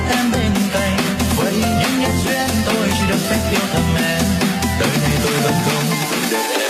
em bên cạnh. Vậy nhưng nhân duyên tôi chỉ được phép yêu thầm em, đời này tôi vẫn không được em.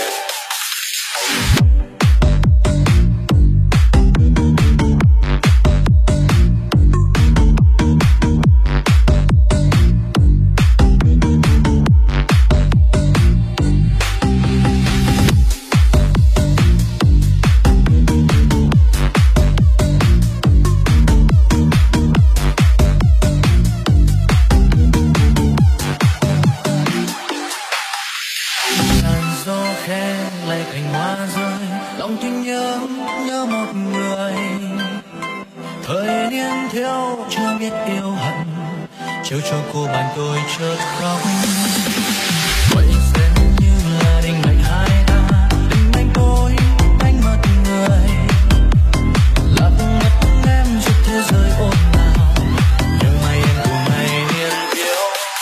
Chiều cho cô bạn tôi chợt khóc. Vậy sẽ như là định mệnh hai ta, định mệnh tôi đánh mất người, lạc mất em suốt thế giới ồn ào, nhưng mai em cùng ngày yên yêu.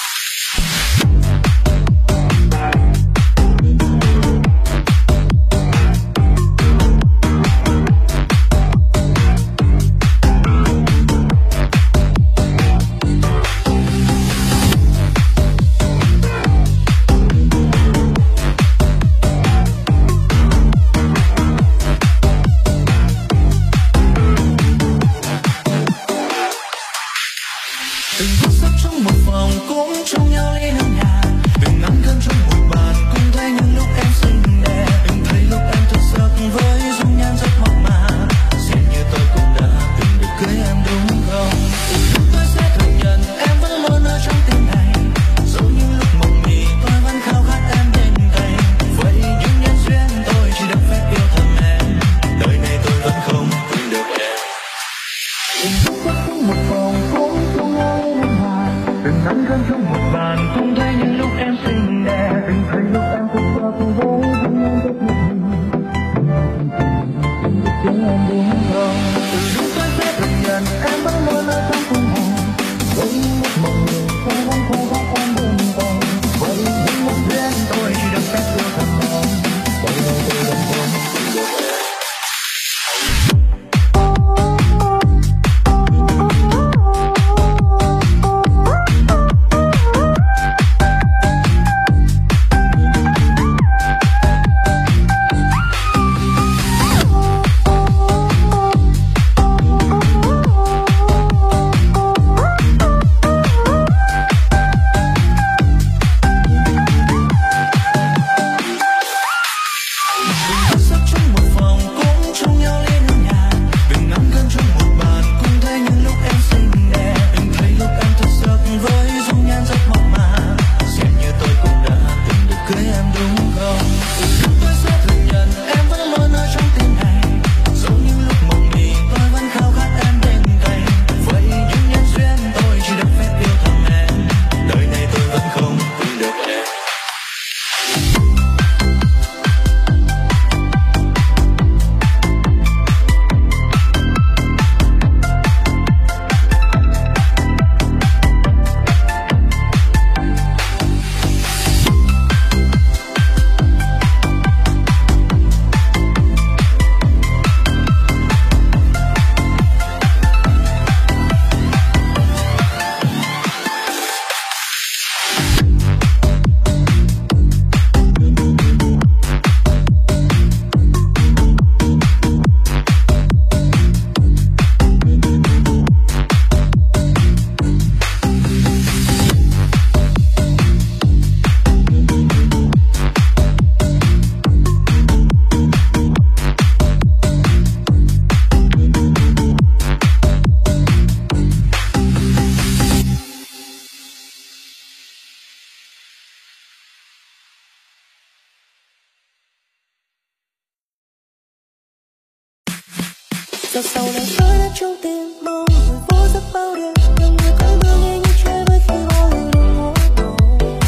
Giọt sầu này rơi đã trong tim mong rồi vô giấc bao đêm, nhưng người cơn mưa nghe như chơi với khi hoa lệ đừng ngó đầu.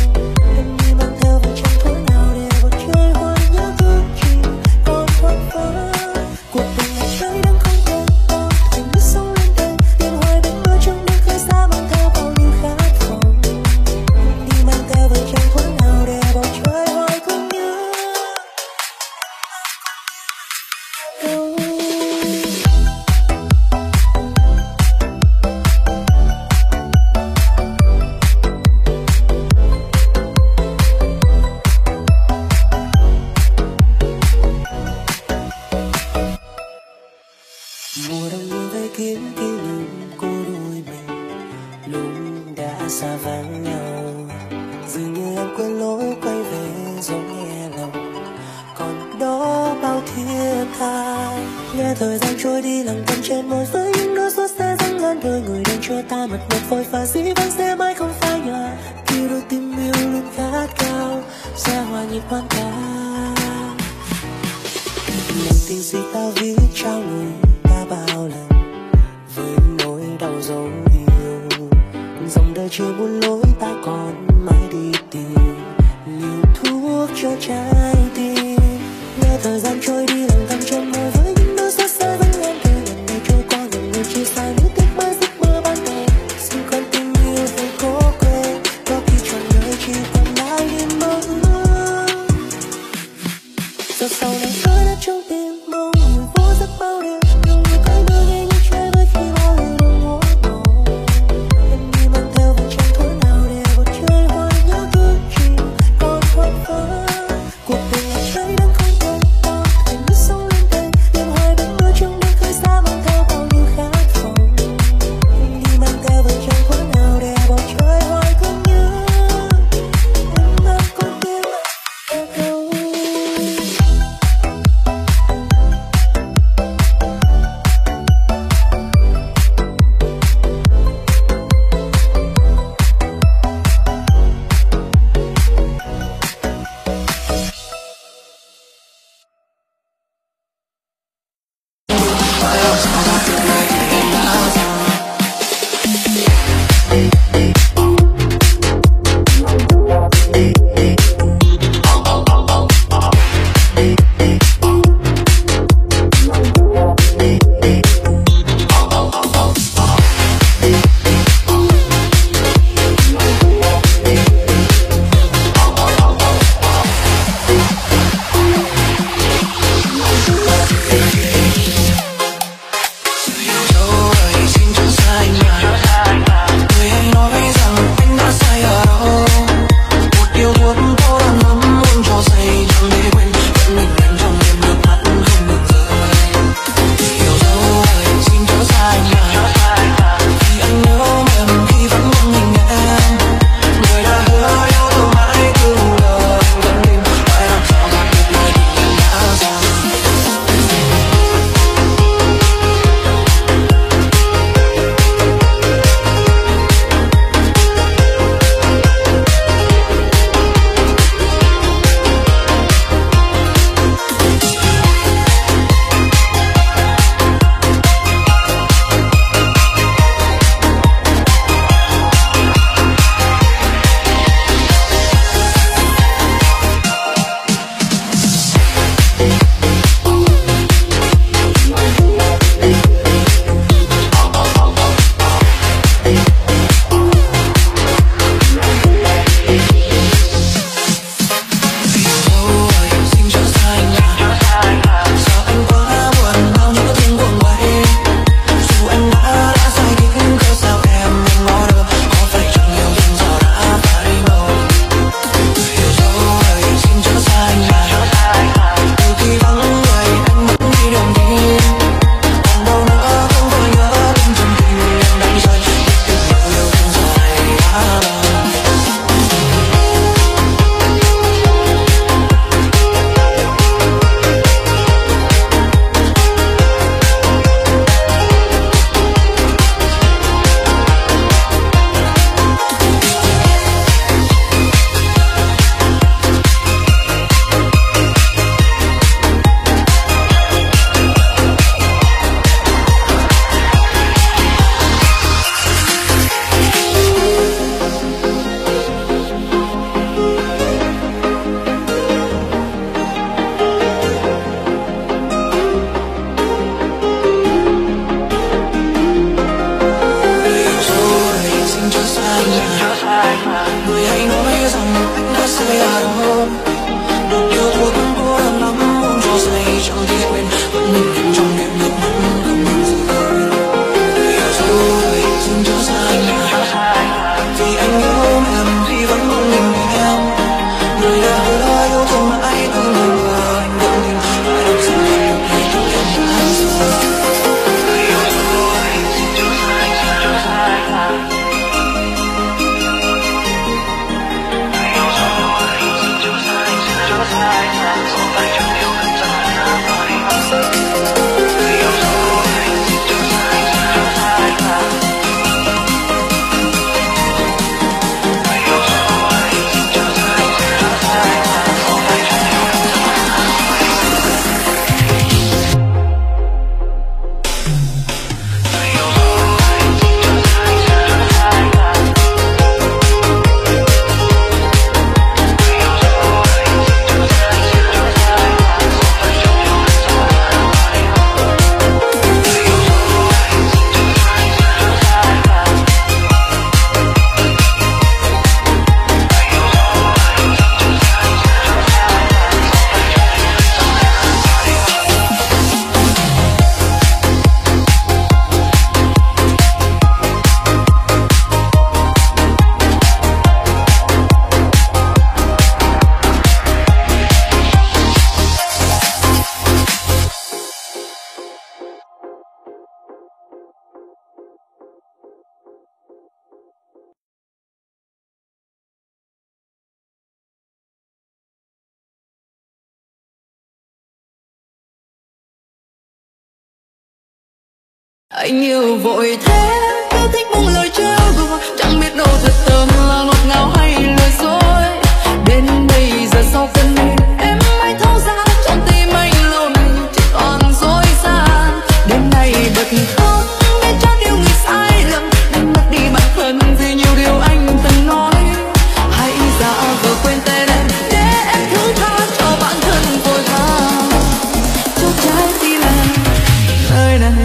Em như mang theo vầng trăng tối nào để vào chơi hoa nhớ ước chỉ còn thoáng phớ. Cuộc tình này chơi đang không thể to, tình biết sống lên đây tiền hoài bên mưa trong đêm khơi xa mang theo bao nhiêu khát vọng. Đi mang theo vầng trăng tối nào để vào chơi hoài không nhớ. thời gian trôi đi lặng thầm trên môi với những nỗi xót xa dâng lên đôi người đang chưa tan mặt ngập vội và dĩ vãng sẽ mãi không phai nhòa khi đôi tim yêu luôn khát khao sẽ hòa nhịp hoàn ca mình tình gì ta viết trao người đã bao lần với nỗi đau dấu yêu dòng đời chưa muốn lối ta còn mãi đi tìm liều thuốc cho trái tim nghe thời gian trôi đi lặng thầm trên môi với những nỗi xót xa dâng lên từ lần ngày trôi qua gần người chia xa nuối tiếc mãi giấc mơ ban đầu xin con tình yêu phải cố quên có khi trọn đời chỉ còn lại niềm mơ giờ sau này tôi đã trong tim mong người vô giấc bao đêm nhiều người cõi mơ nghe như chơi với khi bao lời đồng ngõ đổ em như mang theo vầng trăng thuở nào để bầu trời hoa nhớ cứ chỉ còn thoáng phớ cuộc tình là trái đắng không còn tao thành nước sâu Anh yêu vội thế, yêu thích buông lời trêu đùa, chẳng biết đâu thật tâm là ngọt ngào hay lừa dối. Đến bây giờ sau cơn mê em mới thấu ra, trong tim anh lâu nay chỉ toàn dối gian. Đêm nay bật khóc để cho yêu người sai lầm, đánh mất đi bản thân vì nhiều điều anh từng nói. Hãy giả vờ quên tên em để em thứ tha cho bản thân vội vàng, cho trái tim em nơi này.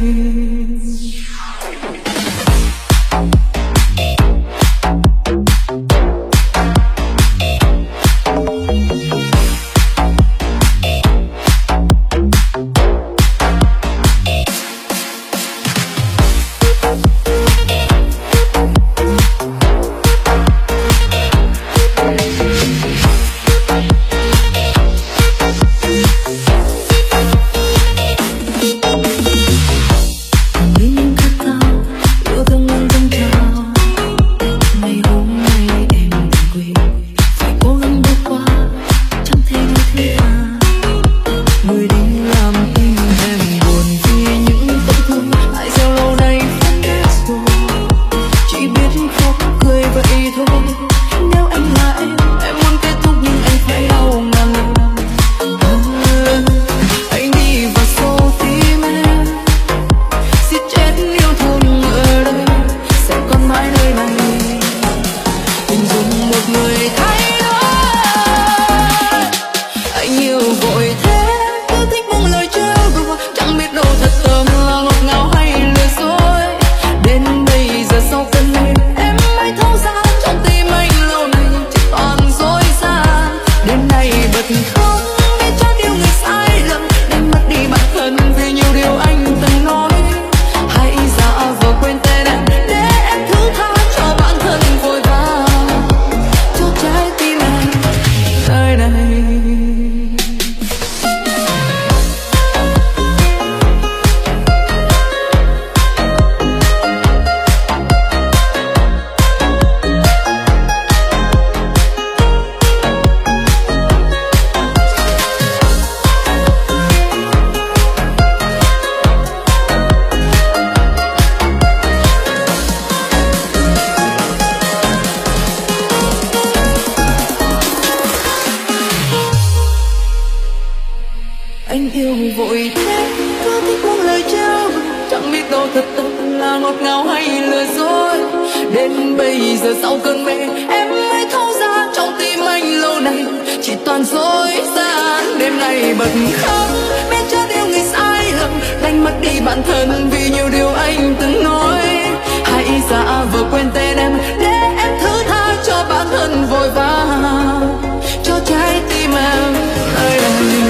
Anh yêu vội thế, cứ thích buông lời trêu, chẳng biết đâu thật tâm là ngọt ngào hay lừa dối. Đến bây giờ sau cơn mê em mới thấu ra, trong tim anh lâu nay chỉ toàn dối gian. Đêm nay bật khóc biết chót yêu người sai lầm, đánh mất đi bản thân vì nhiều điều anh từng nói. Hãy giả vờ quên tên em để em thứ tha cho bản thân vội vàng, cho trái tim em nơi đây.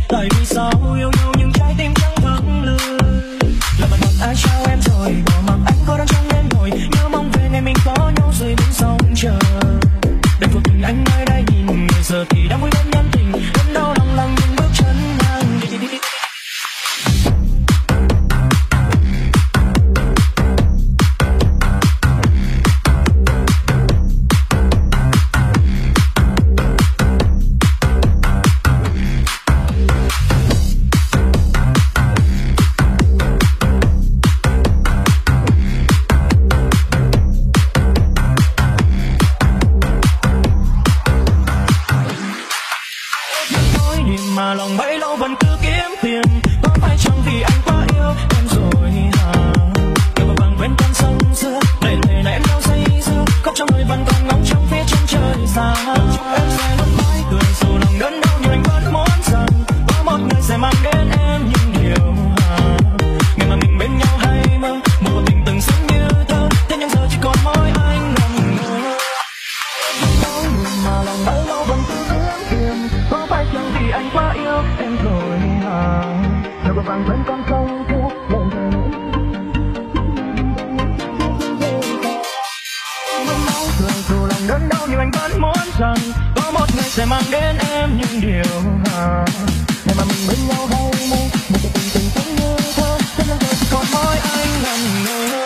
tại vì sao yêu nhau nhưng trái tim chẳng vững lười. Là bạn mặc ai trao em rồi, bỏ mặc anh cô đơn trong đêm ngồi, nhớ mong về ngày mình có nhau rồi bên sông chờ. Đêm vô tình anh nơi đây nhìn người giờ thì đang vui bên nhân tình, đêm đau lòng lòng những bước chân ngang đi. Mà lòng bấy lâu vẫn cứ kiếm tiền, có phải chăng vì anh quá yêu em rồi hả? Yêu vàng quên con sông xưa, để thề là em đâu say sưa, khóc trong người vẫn còn ngóng trong phía chân trời xa. Chúc em sẽ luôn mãi cười dù lòng đớn đau nhưng anh vẫn muốn rằng có một người sẽ mang đến em những điều hả? Ngày mà mình bên nhau hay mơ, một cuộc tình từng sống như thơ, thế nhưng giờ chỉ còn mỗi anh ngần ngơ. Mà lòng bấy lâu vẫn cứ kiếm tiền, có phải chăng vì anh quá yêu em rồi hả? Đâu có vàng quên con sông kia, lòng thề cười dù lòng đớn đau nhưng anh vẫn muốn rằng có một người sẽ mang đến em những điều hả? Ngày mà mình bên nhau hay mơ, một cuộc tình từng sống như thơ, thế nhưng giờ chỉ còn mỗi anh ngần ngơ.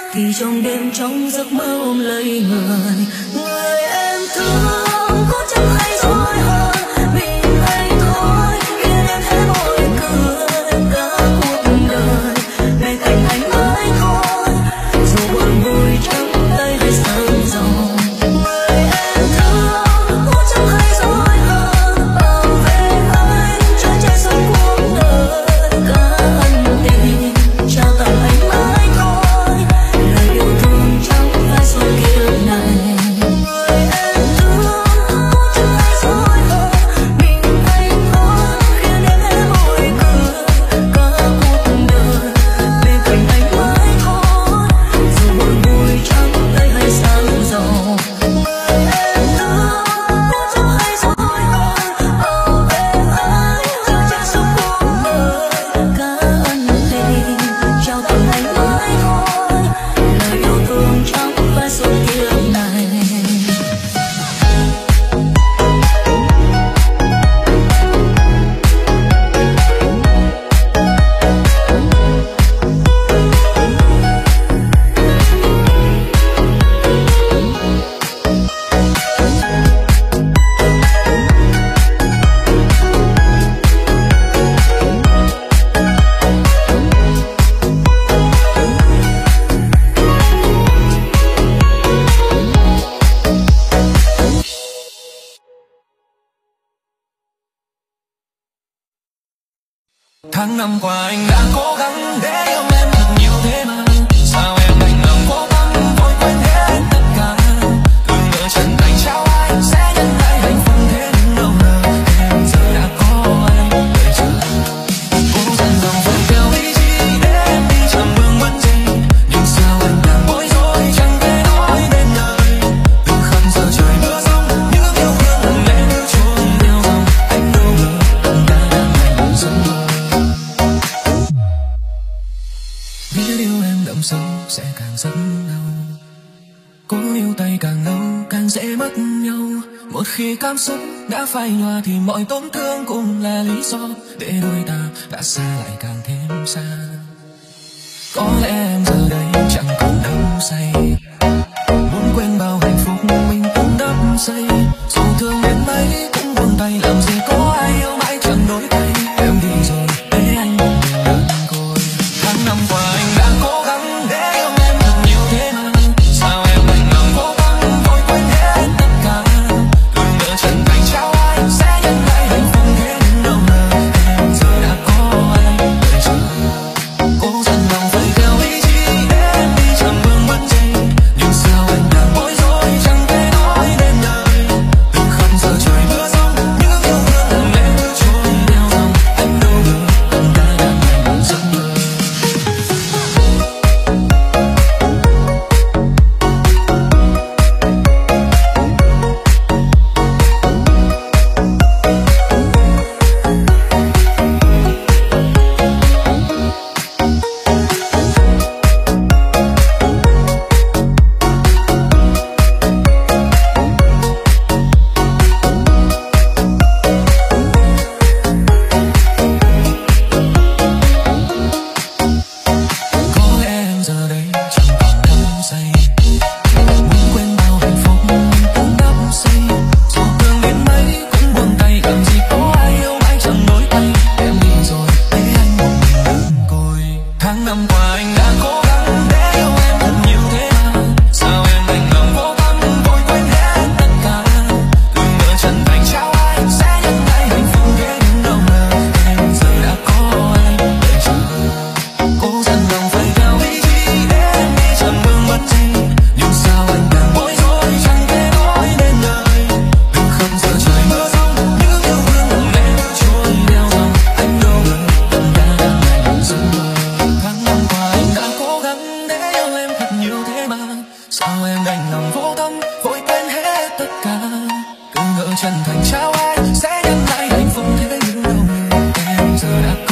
thì trong đêm trong giấc mơ ôm lấy người em thương có chẳng hay dối hơn mình anh thôi khi em thấy môi cười cả cuộc đời bên cạnh anh mãi thôi dù buồn vui trắng tay hay sáng giàu người em thương có chẳng hay dối hơn bảo vệ anh cho che suốt cuộc đời cả ân tình trao tặng anh mãi thôi lời yêu thương chẳng phải suốt kiếp này người em thương có chẳng hay dối hơn mình anh thôi khiến em hé môi cười cả cuộc đời bên cạnh anh mãi thôi dù buồn vui trắng tay hay sáng giàu người em thương có chẳng hay dối hơn bảo vệ anh cho che suốt cuộc đời cả ân tình trao tặng anh mãi thôi lời yêu thương chẳng phải suốt kiếp này. Tháng năm qua anh đã cố gắng để yêu em thật nhiều thế mà sao em đành lòng cố gắng vội quên hết tất cả cứ ngỡ chân thành trao ai sẽ nhận lại hạnh phúc thế nhưng đâu ngờ em giờ đã có anh đợi chờ cố dần dòng vội theo ý chí để em đi chẳng vương vấn gì nhưng sao anh càng bối rối chẳng thể nói nên lời từ khăn giờ trời mưa rông những yêu thương lặng lẽ như trôi theo dòng anh đâu ngờ tất cả đang thành giấc mơ. Biết yêu em đậm sâu sẽ càng rất đau cố yêu tay càng lâu càng dễ mất nhau một khi cảm xúc đã phai nhòa thì mọi tổn thương cũng là lý do để đôi ta đã xa lại càng thêm xa có lẽ em giờ đây chẳng còn đắm say muốn quên bao hạnh phúc mình cũng đắp xây dù thương đến mấy cũng buông tay làm gì có ai yêu mãi chẳng đổi thay em đi rồi để anh một mình đơn côi tháng năm qua anh đã cố gắng để yêu em thật nhiều thế mà sao em đành lòng cố gắng vội quên hết tất cả cứ ngỡ chân thành trao ai sẽ nhận lại hạnh phúc thế nhưng đâu ngờ em giờ đã có anh đợi chờ cố dần lòng phải theo ý chí để em đi chẳng vương vấn gì nhưng sao anh càng bối rối chẳng thể nói nên lời từ khắp giờ trời mưa rông những yêu thương lặng lẽ như trôi theo dòng anh đâu ngờ tất cả đang thành giấc mơ. Có lẽ em giờ đây chẳng còn đắm say muốn quên bao hạnh phúc mình cũng đắp xây dù thương đến mấy cũng buông tay làm gì có ai yêu mãi chẳng đổi thay em đi rồi để anh một mình đơn côi tháng năm qua anh đã cố gắng để yêu em thật nhiều thế mà sao em đành lòng cố gắng vội quên hết tất cả cứ ngỡ chân thành trao ai sẽ nhận lại hạnh phúc thế nhưng đâu ngờ em giờ đã có anh đợi chờ cố dần lòng phải theo ý chí để em đi chẳng vương vấn gì nhưng sao anh càng bối rối chẳng thể nói nên lời từ khắp giờ trời mưa rông những yêu thương lặng lẽ như trôi theo dòng anh đâu ngờ tất cả đang thành giấc mơ tháng năm qua anh đã cố gắng để yêu em thật nhiều thế mà sao em đành lòng vô tâm vội quên hết tất cả cứ ngỡ chân thành trao ai sẽ nhận lại hạnh phúc thế nhưng đâu ngờ em giờ đã